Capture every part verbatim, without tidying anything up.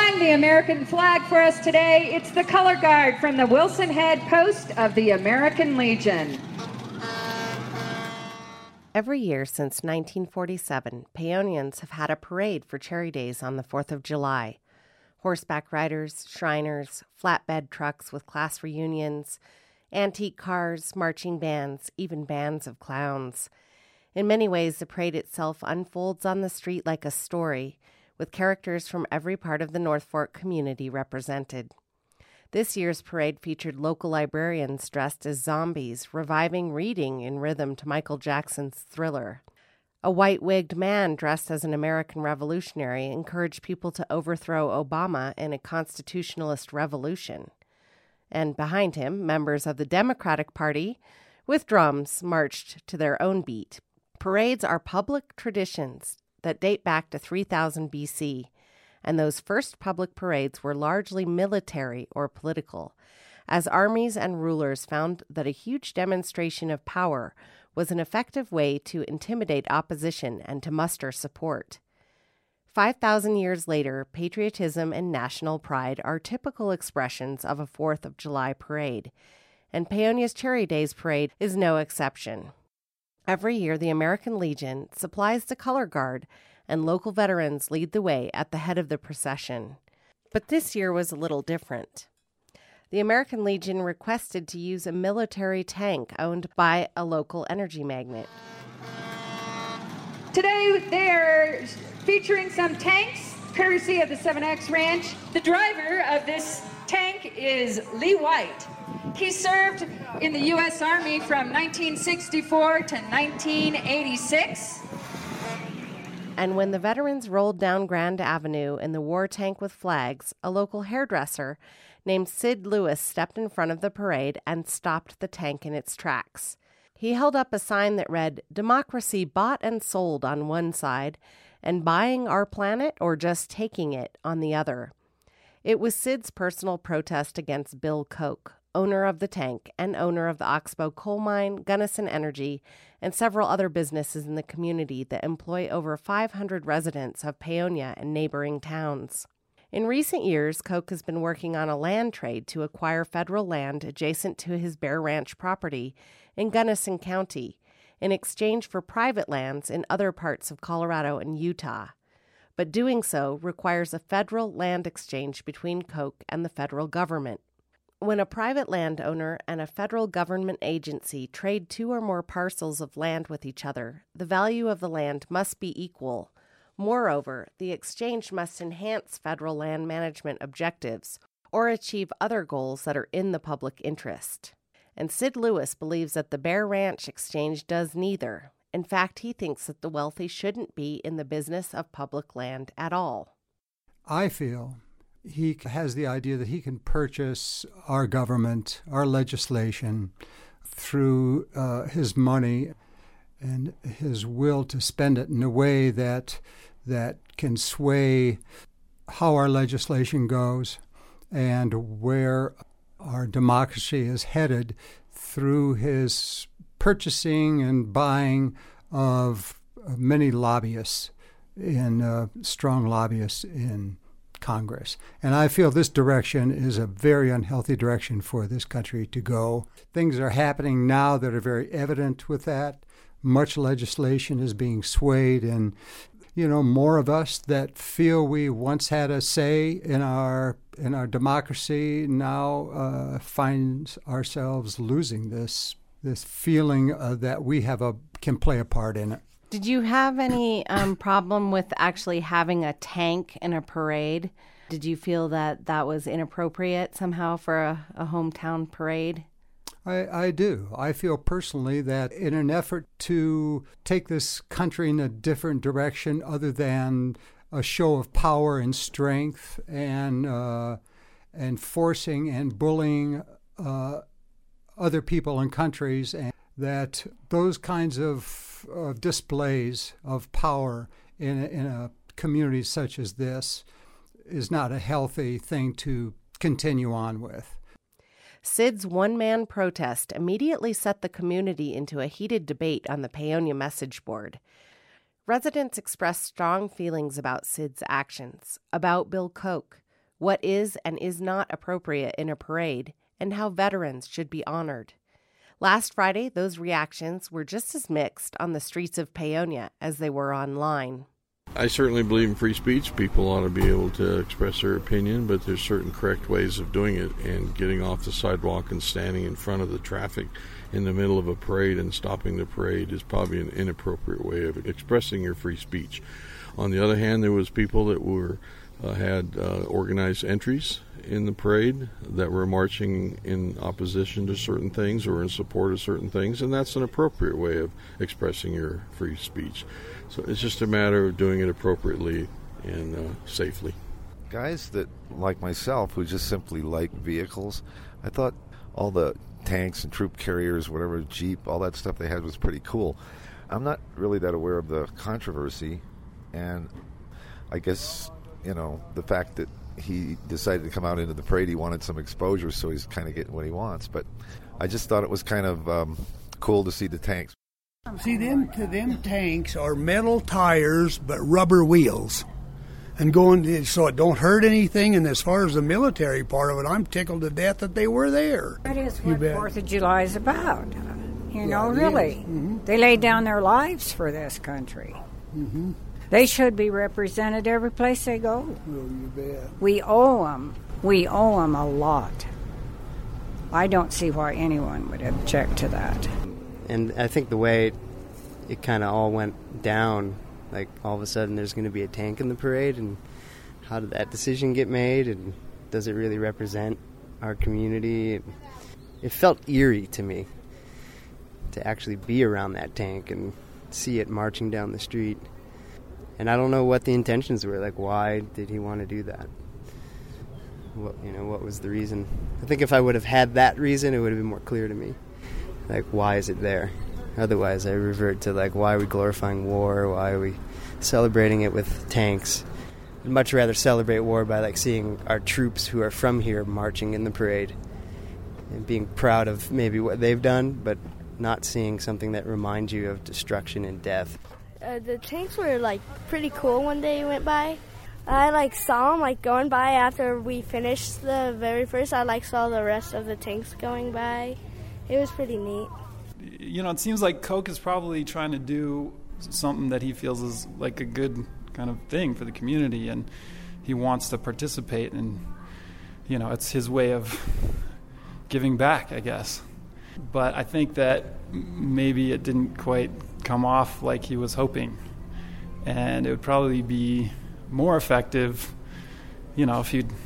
flying the American flag for us today, it's the Color Guard from the Wilson Head Post of the American Legion. Every year since nineteen forty-seven, Paonians have had a parade for Cherry Days on the fourth of July. Horseback riders, Shriners, flatbed trucks with class reunions, antique cars, marching bands, even bands of clowns. In many ways, the parade itself unfolds on the street like a story, with characters from every part of the North Fork community represented. This year's parade featured local librarians dressed as zombies, reviving reading in rhythm to Michael Jackson's Thriller. A white-wigged man dressed as an American revolutionary encouraged people to overthrow Obama in a constitutionalist revolution. And behind him, members of the Democratic Party, with drums, marched to their own beat. Parades are public traditions that date back to three thousand B C, and those first public parades were largely military or political, as armies and rulers found that a huge demonstration of power was an effective way to intimidate opposition and to muster support. Five thousand years later, patriotism and national pride are typical expressions of a fourth of July parade, and Paonia's Cherry Days parade is no exception. Every year, the American Legion supplies the color guard, and local veterans lead the way at the head of the procession. But this year was a little different. The American Legion requested to use a military tank owned by a local energy magnate. Today, they're featuring some tanks, courtesy of the seven X Ranch. The driver of this tank is Lee White. He served in the U S Army from nineteen sixty-four to nineteen eighty-six. And when the veterans rolled down Grand Avenue in the war tank with flags, a local hairdresser named Sid Lewis stepped in front of the parade and stopped the tank in its tracks. He held up a sign that read, "Democracy bought and sold" on one side, and "Buying our planet or just taking it" on the other. It was Sid's personal protest against Bill Koch, owner of the tank and owner of the Oxbow Coal Mine, Gunnison Energy, and several other businesses in the community that employ over five hundred residents of Paonia and neighboring towns. In recent years, Koch has been working on a land trade to acquire federal land adjacent to his Bear Ranch property in Gunnison County in exchange for private lands in other parts of Colorado and Utah. But doing so requires a federal land exchange between Koch and the federal government. When a private landowner and a federal government agency trade two or more parcels of land with each other, the value of the land must be equal. Moreover, the exchange must enhance federal land management objectives or achieve other goals that are in the public interest. And Sid Lewis believes that the Bear Ranch exchange does neither. In fact, he thinks that the wealthy shouldn't be in the business of public land at all. I feel he has the idea that he can purchase our government, our legislation, through uh, his money and his will to spend it in a way that that can sway how our legislation goes and where our democracy is headed through his purchasing and buying of many lobbyists, in uh, strong lobbyists in Congress. And I feel this direction is a very unhealthy direction for this country to go. Things are happening now that are very evident with that. Much legislation is being swayed, and, you know, more of us that feel we once had a say in our in our democracy now uh, finds ourselves losing this this feeling uh, that we have a can play a part in it. Did you have any um, problem with actually having a tank in a parade? Did you feel that that was inappropriate somehow for a, a hometown parade? I, I do. I feel personally that in an effort to take this country in a different direction other than a show of power and strength and uh, and forcing and bullying uh, other people and countries, and that those kinds of of displays of power in a, in a community such as this is not a healthy thing to continue on with. Sid's one-man protest immediately set the community into a heated debate on the Paonia message board. Residents expressed strong feelings about Sid's actions, about Bill Koch, what is and is not appropriate in a parade, and how veterans should be honored. Last Friday, those reactions were just as mixed on the streets of Paonia as they were online. I certainly believe in free speech. People ought to be able to express their opinion, but there's certain correct ways of doing it, and getting off the sidewalk and standing in front of the traffic in the middle of a parade and stopping the parade is probably an inappropriate way of expressing your free speech. On the other hand, there was people that were uh, had uh, organized entries in the parade that were marching in opposition to certain things or in support of certain things, and that's an appropriate way of expressing your free speech. So it's just a matter of doing it appropriately and uh, safely. Guys that, like myself, who just simply like vehicles, I thought all the tanks and troop carriers, whatever, Jeep, all that stuff they had was pretty cool. I'm not really that aware of the controversy, and I guess, you know, the fact that he decided to come out into the parade, he wanted some exposure, so he's kind of getting what he wants. But I just thought it was kind of um, cool to see the tanks. See, them to them tanks are metal tires but rubber wheels, and going so it don't hurt anything. And as far as the military part of it, I'm tickled to death that they were there. That is what Fourth of July is about. You know, yeah, really, mm-hmm. They laid down their lives for this country. Mm-hmm. They should be represented every place they go. Oh, you bet. We owe them. We owe them a lot. I don't see why anyone would object to that. And I think the way it, it kind of all went down, like all of a sudden there's going to be a tank in the parade, and how did that decision get made, and does it really represent our community? And it felt eerie to me to actually be around that tank and see it marching down the street. And I don't know what the intentions were. Like, why did he want to do that? What, you know, what was the reason? I think if I would have had that reason, it would have been more clear to me. Like, why is it there? Otherwise, I revert to, like, why are we glorifying war? Why are we celebrating it with tanks? I'd much rather celebrate war by, like, seeing our troops who are from here marching in the parade and being proud of maybe what they've done, but not seeing something that reminds you of destruction and death. Uh, the tanks were, like, pretty cool when they went by. I, like, saw them, like, going by after we finished the very first. I, like, saw the rest of the tanks going by. It was pretty neat. You know, it seems like Coke is probably trying to do something that he feels is, like, a good kind of thing for the community, and he wants to participate, and, you know, it's his way of giving back, I guess. But I think that maybe it didn't quite come off like he was hoping, and it would probably be more effective, you know, if he'd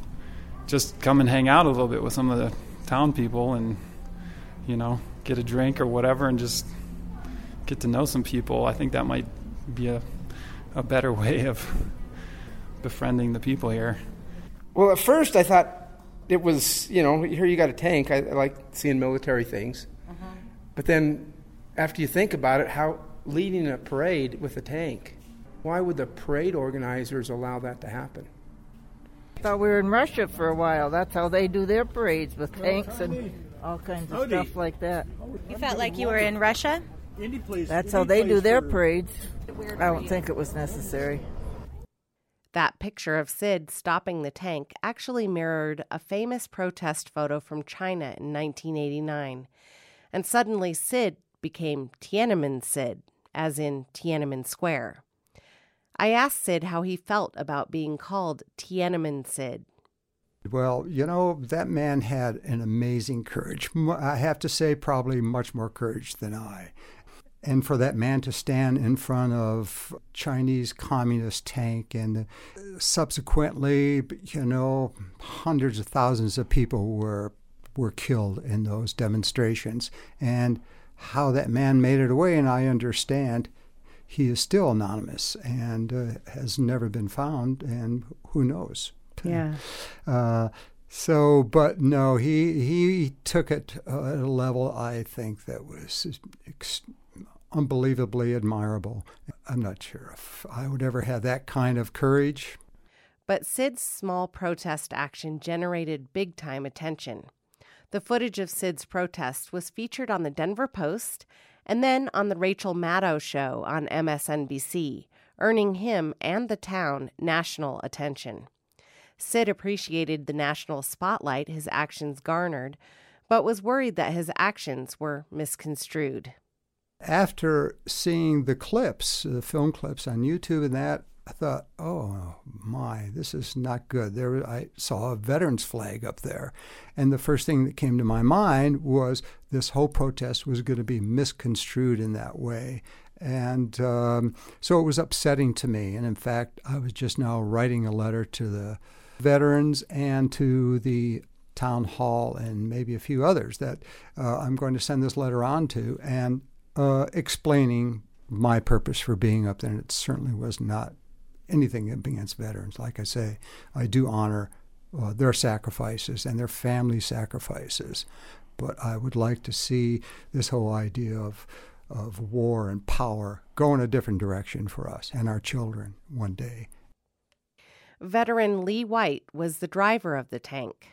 just come and hang out a little bit with some of the town people and, you know, get a drink or whatever and just get to know some people. I think that might be a, a better way of befriending the people here. Well, at first I thought it was, you know, here you got a tank. I, I like seeing military things. Uh-huh. But then after you think about it, how leading a parade with a tank, why would the parade organizers allow that to happen? I thought we were in Russia for a while. That's how they do their parades, with tanks and all kinds of stuff like that. You felt like you were in Russia? That's how they do their parades. I don't think it was necessary. That picture of Sid stopping the tank actually mirrored a famous protest photo from China in nineteen eighty-nine. And suddenly Sid became Tiananmen Sid, as in Tiananmen Square. I asked Sid how he felt about being called Tiananmen Sid. Well, you know, that man had an amazing courage. I have to say, probably much more courage than I. And for that man to stand in front of Chinese communist tank and subsequently, you know, hundreds of thousands of people were were killed in those demonstrations. And how that man made it away, and I understand, he is still anonymous and uh, has never been found, and who knows? Yeah. Uh, so, but no, he he took it at a level I think that was ex- unbelievably admirable. I'm not sure if I would ever have that kind of courage. But Sid's small protest action generated big-time attention. The footage of Sid's protest was featured on the Denver Post and then on the Rachel Maddow Show on M S N B C, earning him and the town national attention. Sid appreciated the national spotlight his actions garnered, but was worried that his actions were misconstrued. After seeing the clips, the film clips on YouTube and that, I thought, oh my, this is not good. There, I saw a veterans flag up there. And the first thing that came to my mind was this whole protest was going to be misconstrued in that way. And um, so it was upsetting to me. And in fact, I was just now writing a letter to the veterans and to the town hall and maybe a few others that uh, I'm going to send this letter on to and uh, explaining my purpose for being up there. And it certainly was not anything against veterans. Like I say, I do honor uh, their sacrifices and their family sacrifices. But I would like to see this whole idea of of war and power go in a different direction for us and our children one day. Veteran Lee White was the driver of the tank.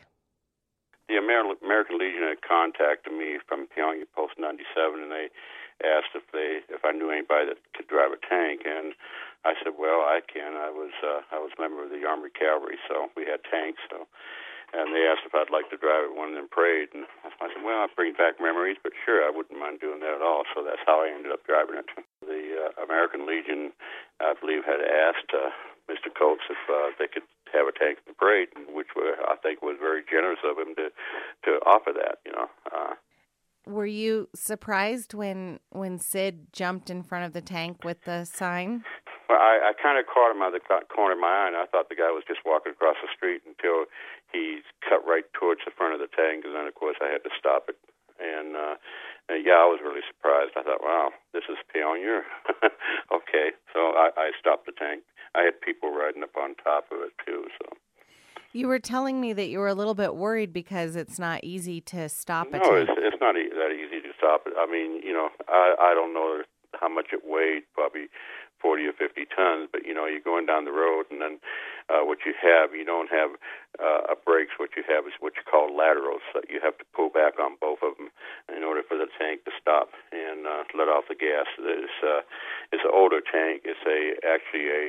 The Amer- American Legion had contacted me from Pyongyang Post ninety-seven, and they asked if they if I knew anybody that could drive a tank, and I said, well, I can. I was uh, I was a member of the Army Cavalry, so we had tanks. So, and they asked if I'd like to drive one of them parade, and I said, well, it brings back memories, but sure, I wouldn't mind doing that at all. So that's how I ended up driving it. The uh, American Legion, I believe, had asked uh, Mister Coates if uh, they could have a tank in the parade, which were, I think was very generous of him to to offer that. You know. Uh, Were you surprised when when Sid jumped in front of the tank with the sign? Well, I, I kind of caught him out of the corner of my eye, and I thought the guy was just walking across the street until he cut right towards the front of the tank, and then, of course, I had to stop it. And, uh, and yeah, I was really surprised. I thought, wow, this is Pyongyang. Okay, so I, I stopped the tank. I had people riding up on top of it, too, so... You were telling me that you were a little bit worried because it's not easy to stop a no, tank. No, it's, it's not e- that easy to stop it. I mean, you know, I, I don't know how much it weighed, probably forty or fifty tons, but, you know, you're going down the road, and then uh, what you have, you don't have uh, a brakes. What you have is what you call laterals. So you have to pull back on both of them in order for the tank to stop and uh, let off the gas. It's, uh, it's an older tank. It's a actually a...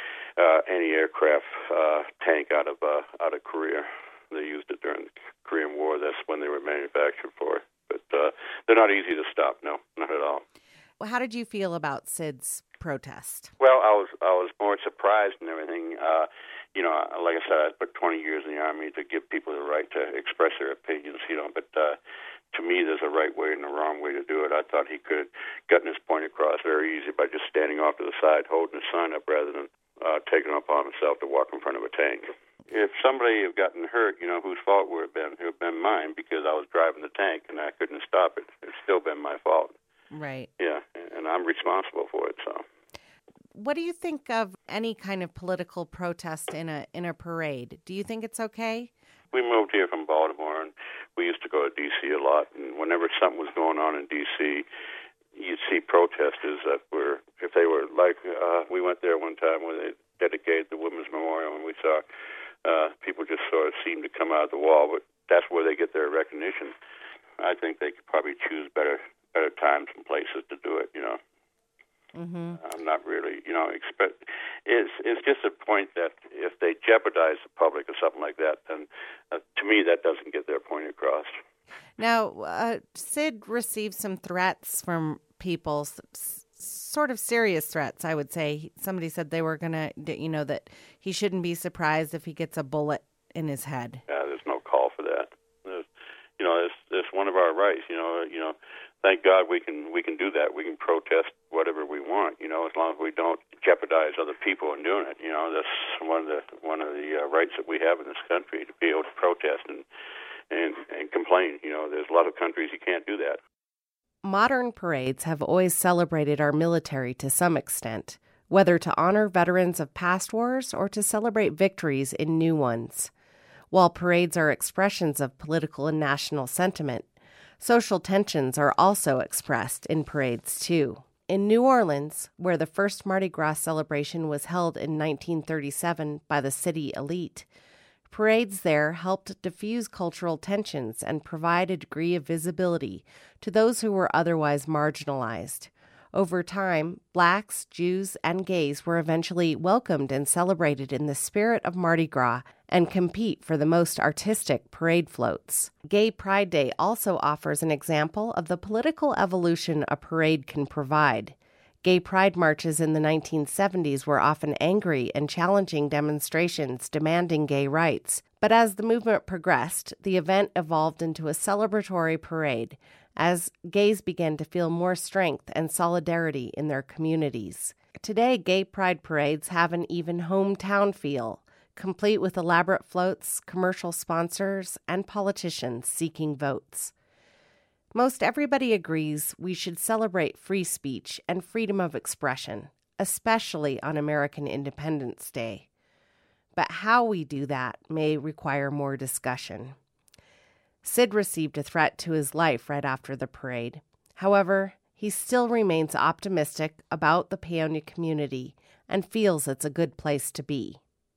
Uh, anti-aircraft uh, tank out of uh, out of Korea. They used it during the Korean War. That's when they were manufactured for. But uh, they're not easy to stop. No, not at all. Well, how did you feel about Sid's protest? Well, I was I was more surprised and everything. Uh, you know, like I said, I spent twenty years in the Army to give people the right to express their opinions. You know, but uh, to me, there's a right way and a wrong way to do it. I thought he could have gotten his point across very easy by just standing off to the side, holding his sign up, rather than Uh, taking it upon himself to walk in front of a tank. If somebody had gotten hurt, you know, whose fault would it have been? It would have been mine because I was driving the tank and I couldn't stop it. It's still been my fault. Right. Yeah, and I'm responsible for it, so. What do you think of any kind of political protest in a in a parade? Do you think it's okay? We moved here from Baltimore, and we used to go to D C a lot, and whenever something was going on in D C, you'd see protesters that were, if they were like, uh, we went there one time where they dedicated the Women's Memorial, and we saw uh, people just sort of seem to come out of the wall, but that's where they get their recognition. I think they could probably choose better better times and places to do it, you know. Mm-hmm. I'm not really, you know, expect. It's it's just a point that if they jeopardize the public or something like that, then uh, to me that doesn't get their point across. Now, uh, Sid received some threats from people, s- sort of serious threats, I would say. Somebody said they were going to, you know, that he shouldn't be surprised if he gets a bullet in his head. Yeah, there's no call for that. There's, you know, it's, it's one of our rights. You know, you know. Thank God we can we can do that. We can protest whatever we want. You know, as long as we don't jeopardize other people in doing it. You know, that's one of the one of the uh, rights that we have in this country, to be able to protest and. And, and complain. You know, there's a lot of countries you can't do that. Modern parades have always celebrated our military to some extent, whether to honor veterans of past wars or to celebrate victories in new ones. While parades are expressions of political and national sentiment, social tensions are also expressed in parades too. In New Orleans, where the first Mardi Gras celebration was held in nineteen thirty-seven by the city elite, parades there helped diffuse cultural tensions and provide a degree of visibility to those who were otherwise marginalized. Over time, blacks, Jews, and gays were eventually welcomed and celebrated in the spirit of Mardi Gras and compete for the most artistic parade floats. Gay Pride Day also offers an example of the political evolution a parade can provide. Gay pride marches in the nineteen seventies were often angry and challenging demonstrations demanding gay rights. But as the movement progressed, the event evolved into a celebratory parade as gays began to feel more strength and solidarity in their communities. Today, gay pride parades have an even hometown feel, complete with elaborate floats, commercial sponsors, and politicians seeking votes. Most everybody agrees we should celebrate free speech and freedom of expression, especially on American Independence Day. But how we do that may require more discussion. Sid received a threat to his life right after the parade. However, he still remains optimistic about the Paonia community and feels it's a good place to be.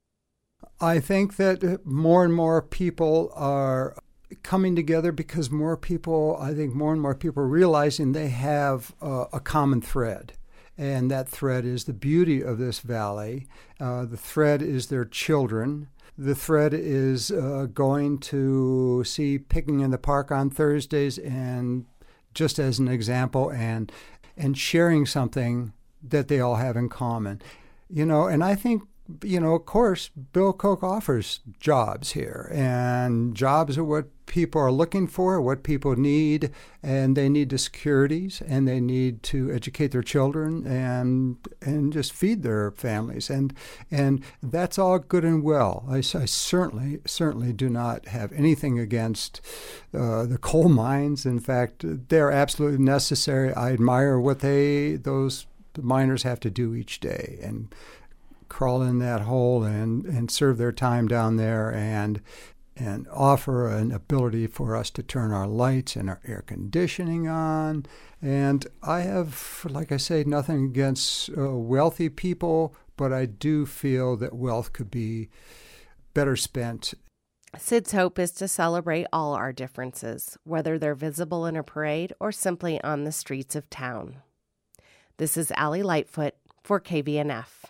I think that more and more people are coming together because more people, I think more and more people are realizing they have uh, a common thread. And that thread is the beauty of this valley. Uh, the thread is their children. The thread is uh, going to see Picking in the Park on Thursdays, and just as an example, and and sharing something that they all have in common. You know, and I think, you know, of course, Bill Koch offers jobs here, and jobs are what people are looking for, what people need, and they need the securities, and they need to educate their children and and just feed their families, and and that's all good and well. I, I certainly certainly do not have anything against uh, the coal mines. In fact, they're absolutely necessary. I admire what they those miners have to do each day, and crawl in that hole and, and serve their time down there and and offer an ability for us to turn our lights and our air conditioning on. And I have, like I say, nothing against uh, wealthy people, but I do feel that wealth could be better spent. Sid's hope is to celebrate all our differences, whether they're visible in a parade or simply on the streets of town. This is Allie Lightfoot for K V N F.